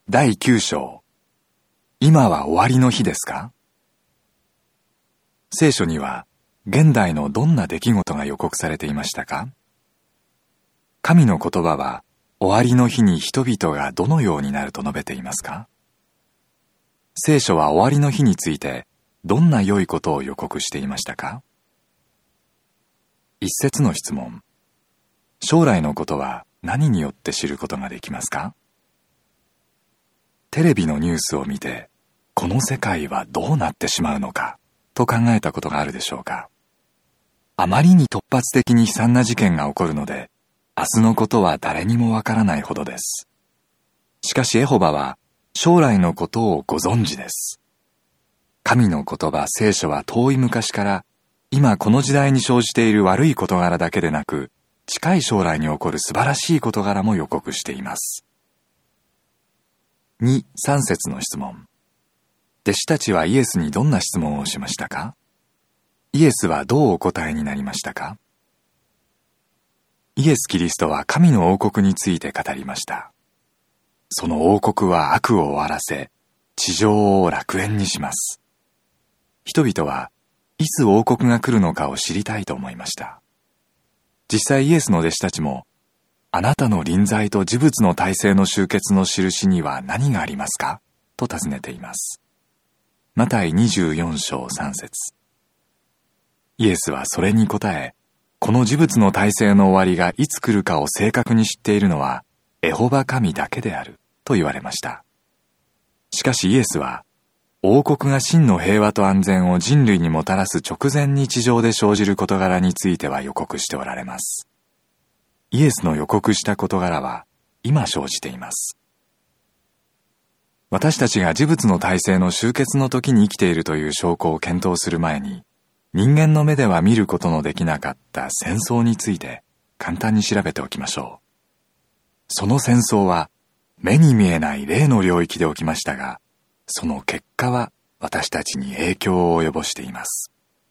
第9章。今は終わりの日ですか？聖書には現代のどんな出来事が予告されていましたか？神の言葉は終わりの日に人々がどのようになると述べていますか？聖書は終わりの日についてどんな良いことを予告していましたか？一節の質問。将来のことは何によって知ることができますか？テレビのニュースを見て、この世界はどうなってしまうのかと考えたことがあるでしょうか？あまりに突発的に悲惨な事件が起こるので、明日のことは誰にもわからないほどです。しかしエホバは将来のことをご存知です。神の言葉聖書は遠い昔から今この時代に生じている悪い事柄だけでなく、近い将来に起こる素晴らしい事柄も予告しています。2、3節の質問。弟子たちはイエスにどんな質問をしましたか？イエスはどうお答えになりましたか？イエス・キリストは神の王国について語りました。その王国は悪を終わらせ、地上を楽園にします。人々はいつ王国が来るのかを知りたいと思いました。実際イエスの弟子たちも、あなたの臨在と事物の体制の終結の印には何がありますか？と尋ねています。マタイ24章3節。イエスはそれに答え、この事物の体制の終わりがいつ来るかを正確に知っているのは、エホバ神だけである、と言われました。しかしイエスは、王国が真の平和と安全を人類にもたらす直前に地上で生じる事柄については予告しておられます。イエスの予告した事柄は今生じています。私たちが事物の体制の終結の時に生きているという証拠を検討する前に、人間の目では見ることのできなかった戦争について簡単に調べておきましょう。その戦争は目に見えない霊の領域で起きましたが、その結果は私たちに影響を及ぼしています。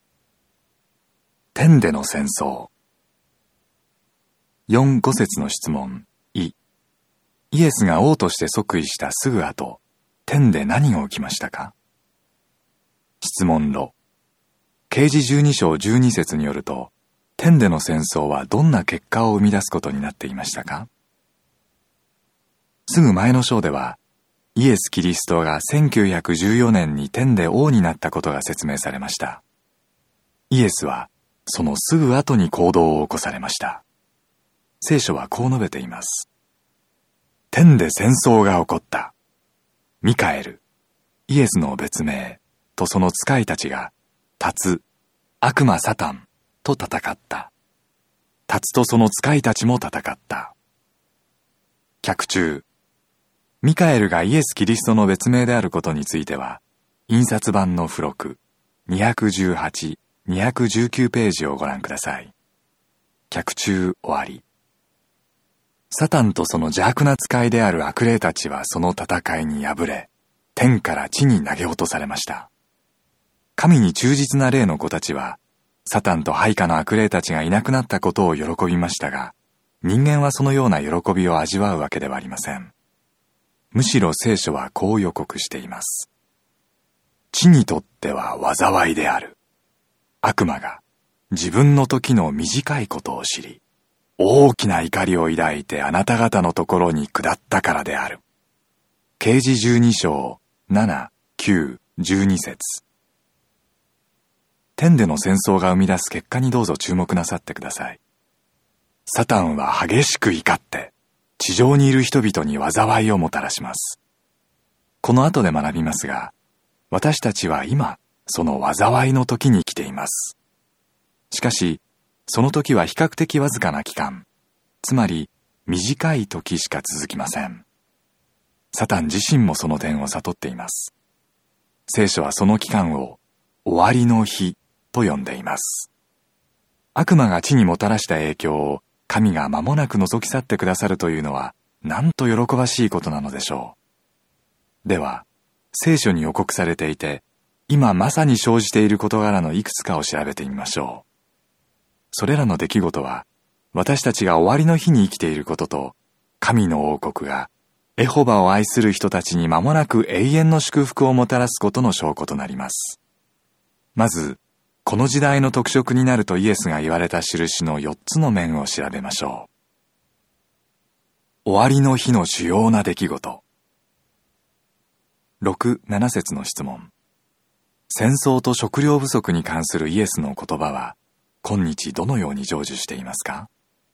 天での戦争。4、5節の質問。イエスが王として即位したすぐ後、天で何が起きましたか？質問ロ。啓示12章12節によると、天での戦争はどんな結果を生み出すことになっていましたか？すぐ前の章では、イエス・キリストが1914年に天で王になったことが説明されました。イエスはそのすぐ後に行動を起こされました。聖書はこう述べています。天で戦争が起こった。ミカエル、イエスの別名とその使いたちが、竜、悪魔サタンと戦った。竜とその使いたちも戦った。脚注。ミカエルがイエス・キリストの別名であることについては、印刷版の付録218、219ページをご覧ください。脚注終わり。サタンとその邪悪な使いである悪霊たちはその戦いに敗れ、天から地に投げ落とされました。神に忠実な霊の子たちは、サタンと配下の悪霊たちがいなくなったことを喜びましたが、人間はそのような喜びを味わうわけではありません。むしろ聖書はこう予告しています。地にとっては災いである。悪魔が自分の時の短いことを知り、大きな怒りを抱いてあなた方のところに下ったからである。啓示12章7、9、12節。天での戦争が生み出す結果にどうぞ注目なさってください。サタンは激しく怒って、地上にいる人々に災いをもたらします。この後で学びますが、私たちは今、その災いの時に来ています。しかし、その時は比較的わずかな期間、つまり短い時しか続きません。サタン自身もその点を悟っています。聖書はその期間を終わりの日と呼んでいます。悪魔が地にもたらした影響を神が間もなく覗き去ってくださるというのは、なんと喜ばしいことなのでしょう。では、聖書に予告されていて、今まさに生じている事柄のいくつかを調べてみましょう。それらの出来事は、私たちが終わりの日に生きていることと、神の王国がエホバを愛する人たちに間もなく永遠の祝福をもたらすことの証拠となります。まず、この時代の特色になるとイエスが言われた印の4つの面を調べましょう。終わりの日の主要な出来事。6、7節の質問。戦争と食料不足に関するイエスの言葉は、今日どのように成就していますか？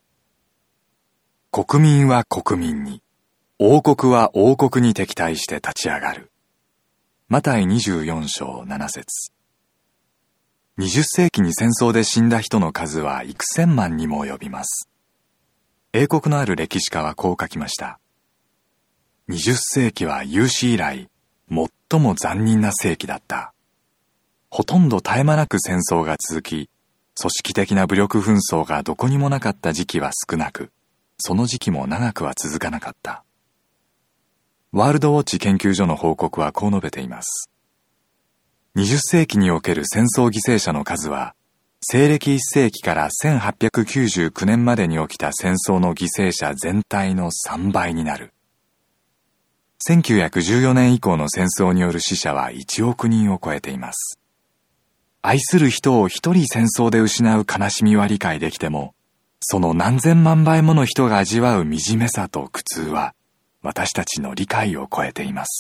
国民は国民に、王国は王国に敵対して立ち上がる。マタイ24章7節。20世紀に戦争で死んだ人の数は幾千万にも及びます。英国のある歴史家はこう書きました。20世紀は有史以来、最も残忍な世紀だった。ほとんど絶え間なく戦争が続き、組織的な武力紛争がどこにもなかった時期は少なく、その時期も長くは続かなかった。ワールドウォッチ研究所の報告はこう述べています。20世紀における戦争犠牲者の数は、西暦1世紀から1899年までに起きた戦争の犠牲者全体の3倍になる。1914年以降の戦争による死者は1億人を超えています。愛する人を一人戦争で失う悲しみは理解できても、その何千万倍もの人が味わう惨めさと苦痛は、私たちの理解を超えています。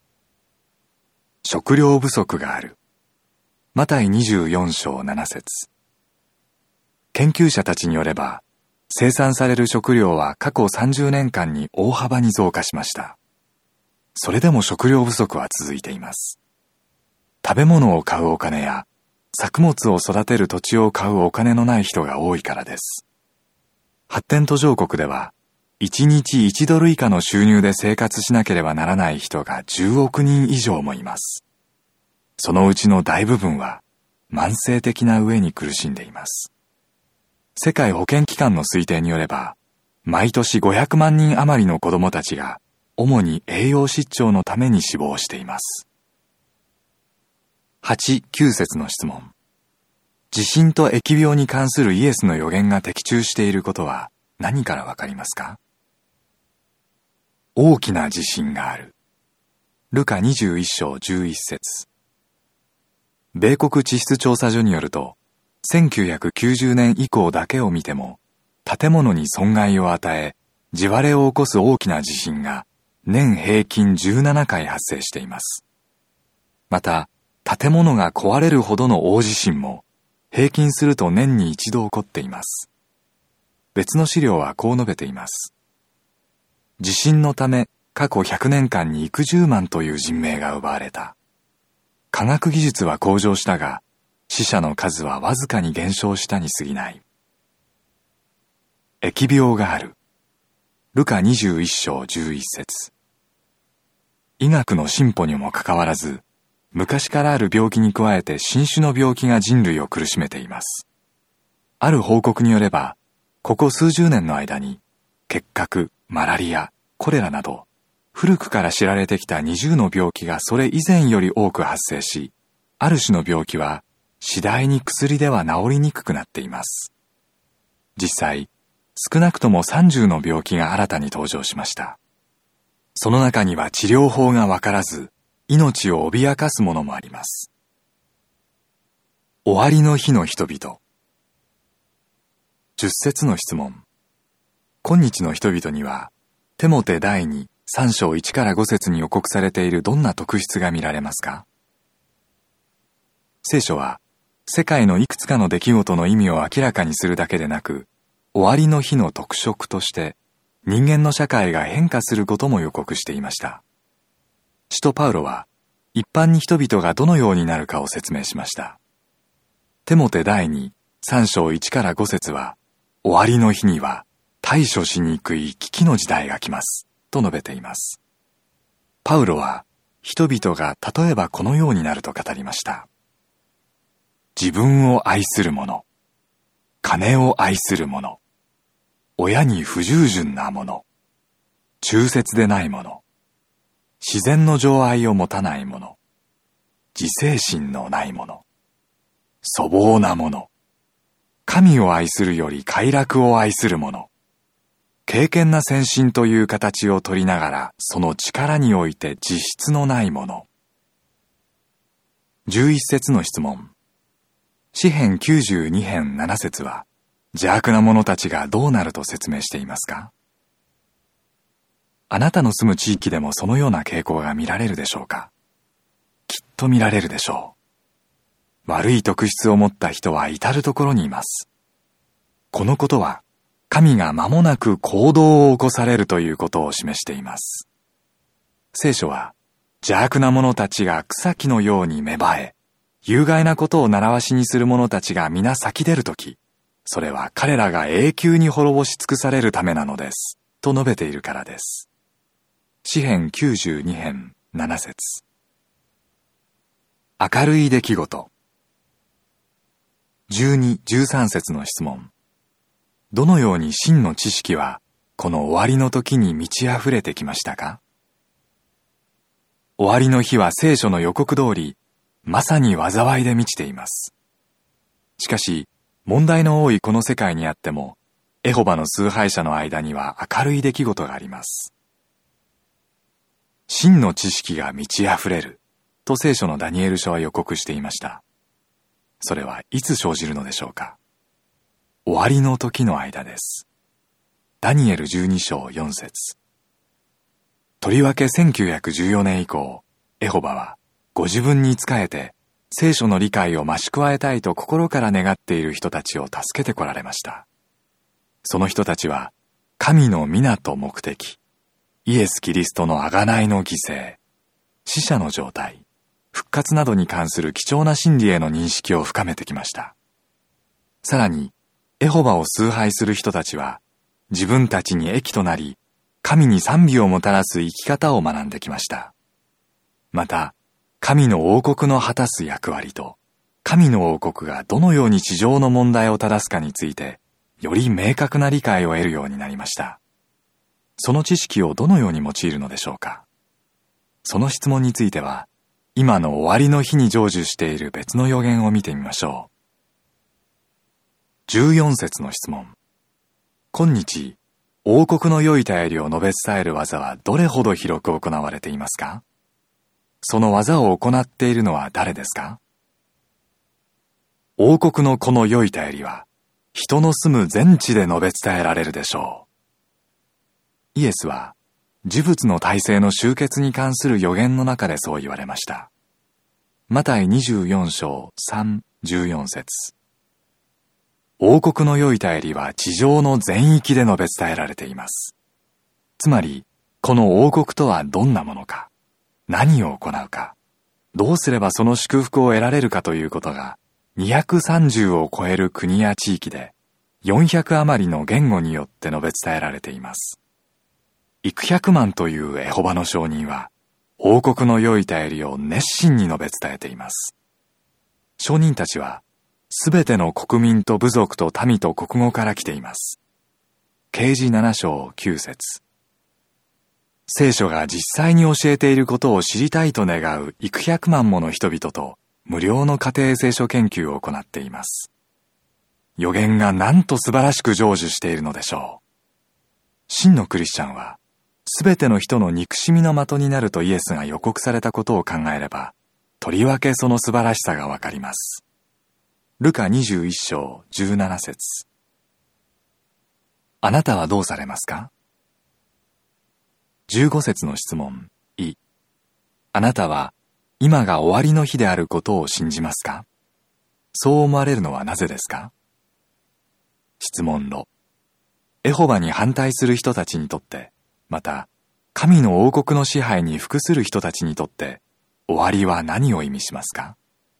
食料不足がある。マタイ24章7節。研究者たちによれば、生産される食料は過去30年間に大幅に増加しました。それでも食料不足は続いています。食べ物を買うお金や、作物を育てる土地を買うお金のない人が多いからです。発展途上国では、1日1ドル以下の収入で生活しなければならない人が10億人以上もいます。そのうちの大部分は慢性的な飢えに苦しんでいます。世界保健機関の推定によれば、毎年500万人余りの子供たちが主に栄養失調のために死亡しています。8、9節の質問。地震と疫病に関するイエスの予言が的中していることは何からわかりますか？大きな地震がある。ルカ21章11節。米国地質調査所によると、1990年以降だけを見ても、建物に損害を与え、地割れを起こす大きな地震が年平均17回発生しています。また、建物が壊れるほどの大地震も、平均すると年に一度起こっています。別の資料はこう述べています。地震のため過去100年間に幾十万という人命が奪われた。科学技術は向上したが、死者の数はわずかに減少したに過ぎない。疫病がある。ルカ21章11節。医学の進歩にもかかわらず、昔からある病気に加えて新種の病気が人類を苦しめています。ある報告によれば、ここ数十年の間に、結核、マラリア、コレラなど、古くから知られてきた20の病気がそれ以前より多く発生し、ある種の病気は次第に薬では治りにくくなっています。実際、少なくとも30の病気が新たに登場しました。その中には治療法がわからず、命を脅かすものもあります。終わりの日の人々。10節の質問。今日の人々には、テモテ第2、3章1から5節に予告されているどんな特質が見られますか？聖書は、世界のいくつかの出来事の意味を明らかにするだけでなく、終わりの日の特色として、人間の社会が変化することも予告していました。使徒パウロは、一般に人々がどのようになるかを説明しました。テモテ第2、3章1から5節は、終わりの日には、対処しにくい危機の時代が来ます、と述べています。パウロは、人々が例えばこのようになると語りました。自分を愛する者、金を愛する者、親に不従順な者、忠節でない者、自然の情愛を持たない者、自制心のない者、粗暴な者、神を愛するより快楽を愛する者、 敬虔な先進という形をとりながら、その力において実質のないもの。11節の質問。詩編92編7節は、邪悪な者たちがどうなると説明していますか？あなたの住む地域でもそのような傾向が見られるでしょうか？きっと見られるでしょう。悪い特質を持った人は至るところにいます。このことは、神が間もなく行動を起こされるということを示しています。聖書は、邪悪な者たちが草木のように芽生え、有害なことを習わしにする者たちが皆咲き出るとき、それは彼らが永久に滅ぼし尽くされるためなのです、と述べているからです。詩編92編7節。明るい出来事。12、13節の質問。どのように真の知識は、この終わりの時に満ち溢れてきましたか？終わりの日は聖書の予告通り、まさに災いで満ちています。しかし、問題の多いこの世界にあっても、エホバの崇拝者の間には明るい出来事があります。真の知識が満ち溢れる、と聖書のダニエル書は予告していました。それはいつ生じるのでしょうか？終わりの時の間です。ダニエル12章4節。とりわけ1914年以降、エホバはご自分に仕えて聖書の理解を増し加えたいと心から願っている人たちを助けてこられました。その人たちは神の御名と目的、イエス・キリストの贖いの犠牲、死者の状態、復活などに関する貴重な真理への認識を深めてきました。さらに、エホバを崇拝する人たちは、自分たちに益となり、神に賛美をもたらす生き方を学んできました。また、神の王国の果たす役割と、神の王国がどのように地上の問題を正すかについて、より明確な理解を得るようになりました。その知識をどのように用いるのでしょうか。その質問については、今の終わりの日に成就している別の予言を見てみましょう。14節の質問。今日、王国の良い便りを述べ伝える技はどれほど広く行われていますか？その技を行っているのは誰ですか？王国のこの良い便りは、人の住む全地で述べ伝えられるでしょう。イエスは、呪物の体制の終結に関する予言の中でそう言われました。マタイ24章3、14節。王国の良い便りは地上の全域で述べ伝えられています。つまり、この王国とはどんなものか、何を行うか、どうすればその祝福を得られるかということが、230を超える国や地域で、400余りの言語によって述べ伝えられています。幾百万というエホバの証人は、王国の良い便りを熱心に述べ伝えています。証人たちは、すべての国民と部族と民と国語から来ています。啓示7章9節。聖書が実際に教えていることを知りたいと願う幾百万もの人々と無料の家庭聖書研究を行っています。予言がなんと素晴らしく成就しているのでしょう。真のクリスチャンは、すべての人の憎しみの的になるとイエスが予告されたことを考えれば、とりわけその素晴らしさがわかります。ルカ21章17節。あなたはどうされますか？ 15 節の質問。あなたは今が終わりの日であることを信じますか？そう思われるのはなぜですか？質問6。エホバに反対する人たちにとって、また、神の王国の支配に服する人たちにとって、終わりは何を意味しますか？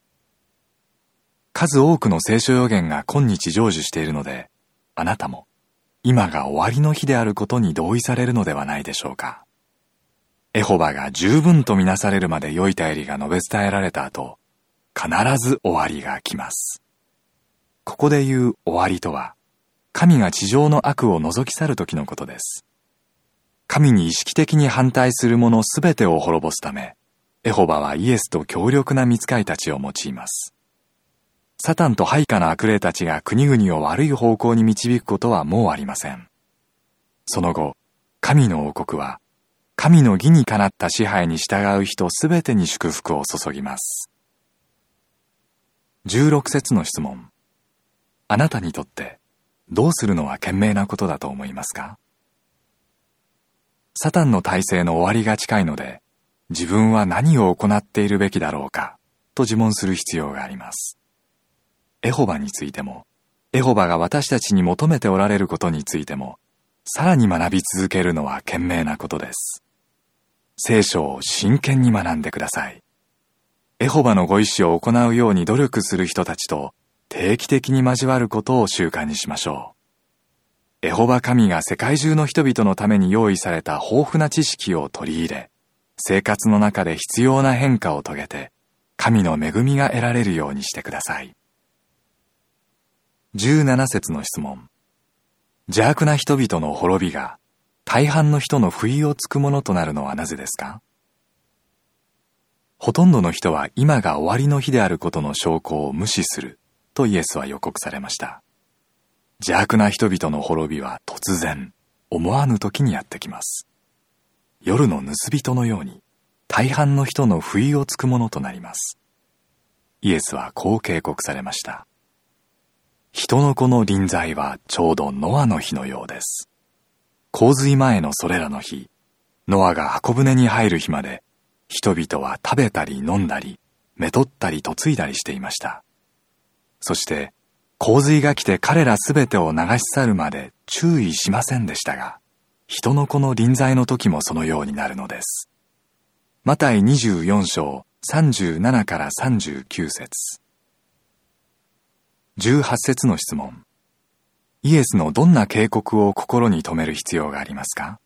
数多くの聖書予言が今日成就しているので、あなたも、今が終わりの日であることに同意されるのではないでしょうか。エホバが十分とみなされるまで良い便りが述べ伝えられた後、必ず終わりが来ます。ここで言う終わりとは、神が地上の悪を除き去る時のことです。神に意識的に反対する者すべてを滅ぼすため、エホバはイエスと強力な御使いたちを用います。サタンと配下の悪霊たちが国々を悪い方向に導くことはもうありません。 その後、神の王国は、神の義にかなった支配に従う人すべてに祝福を注ぎます。16節の質問。あなたにとって、どうするのは賢明なことだと思いますか？サタンの体制の終わりが近いので、自分は何を行っているべきだろうか、と自問する必要があります。エホバについても、エホバが私たちに求めておられることについても、さらに学び続けるのは賢明なことです。聖書を真剣に学んでください。エホバのご意志を行うように努力する人たちと定期的に交わることを習慣にしましょう。エホバ神が世界中の人々のために用意された豊富な知識を取り入れ、生活の中で必要な変化を遂げて、神の恵みが得られるようにしてください。17節の質問。邪悪な人々の滅びが、大半の人の不意をつくものとなるのはなぜですか？ほとんどの人は今が終わりの日であることの証拠を無視するとイエスは予告されました。邪悪な人々の滅びは突然、思わぬ時にやってきます。夜の盗人のように大半の人の不意をつくものとなります。イエスはこう警告されました。人の子の臨在はちょうどノアの日のようです。洪水前のそれらの日、ノアが箱舟に入る日まで、人々は食べたり飲んだり、めとったり嫁いだりしていました。そして、洪水が来て彼らすべてを流し去るまで注意しませんでしたが、人の子の臨在の時もそのようになるのです。マタイ24章37から39節。18節の質問。イエスのどんな警告を心に留める必要がありますか？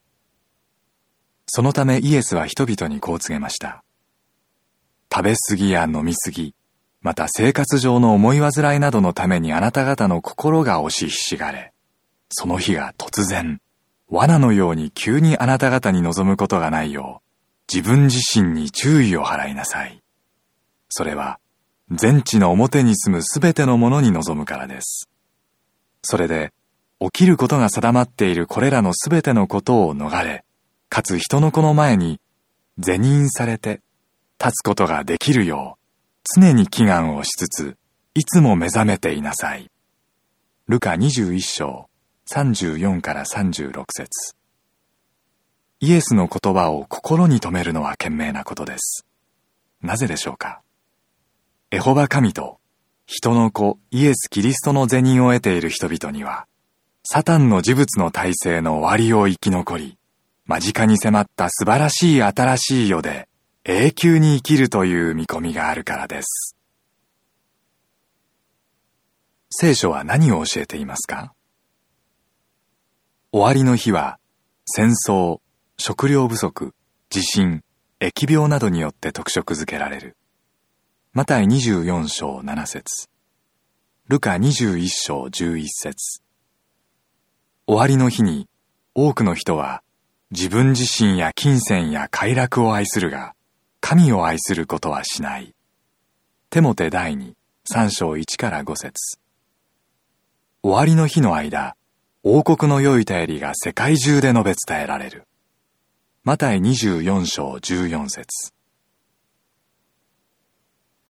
そのためイエスは人々にこう告げました。食べ過ぎや飲み過ぎ、また生活上の思い煩いなどのためにあなた方の心が押しひしがれ、その日が突然、罠のように急にあなた方に望むことがないよう、自分自身に注意を払いなさい。それは、全地の表に住むすべてのものに望むからです。それで、起きることが定まっているこれらのすべてのことを逃れ、かつ人の子の前に、是認されて、立つことができるよう、常に祈願をしつつ、いつも目覚めていなさい。ルカ21章、34から36節。イエスの言葉を心に留めるのは賢明なことです。なぜでしょうか？エホバ神と、人の子イエス・キリストの是認を得ている人々には、サタンの呪物の体制の終わりを生き残り、間近に迫った素晴らしい新しい世で永久に生きるという見込みがあるからです。聖書は何を教えていますか？終わりの日は、戦争、食料不足、地震、疫病などによって特色づけられる。マタイ24章7節、ルカ21章11節。終わりの日に多くの人は自分自身や金銭や快楽を愛するが、神を愛することはしない。テモテ第2、3章1から5節。終わりの日の間、王国の良い便りが世界中で述べ伝えられる。マタイ24章14節。